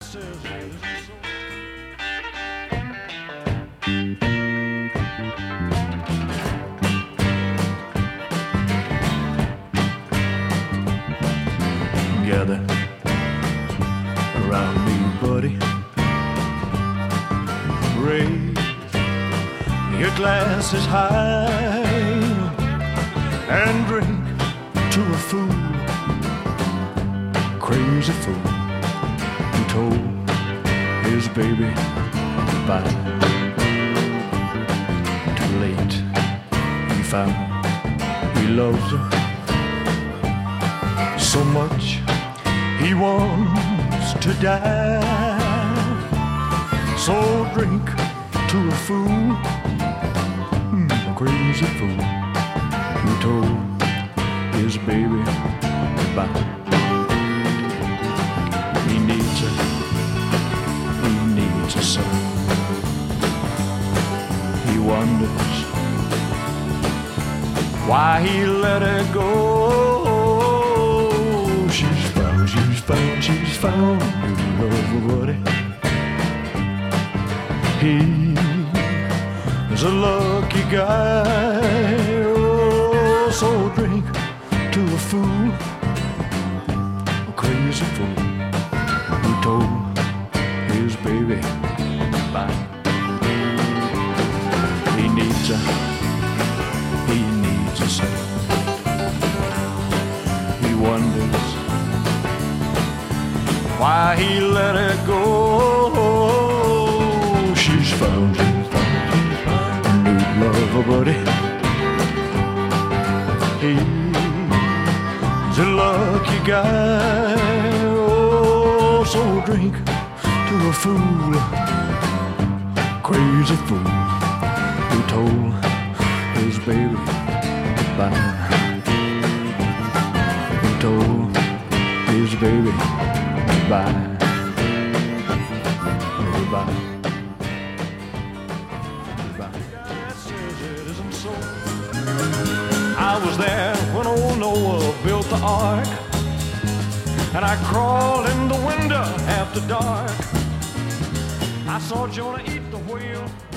says it isn't so. Gather around me, buddy. Raise your glasses high and drink to a fool, crazy fool who told his baby goodbye. Too late, he found he loves her so much he wants to die. So drink to a fool, a crazy fool who told his baby goodbye. He needs a son. He wonders why he let her go. She's found a new lover, buddy. He's a lucky guy. Oh, so drink to a fool, a crazy fool who told his baby goodbye. He needs a son. He wonders why he let her go. She's found a new lover, buddy. He's a lucky guy. Oh, so drink to a fool, crazy fool who told his baby goodbye. Who told his baby goodbye. Goodbye. Goodbye. That says it isn't so. I was there when old Noah built the ark, and I crawled in the window after dark. I saw Jonah eat the whale.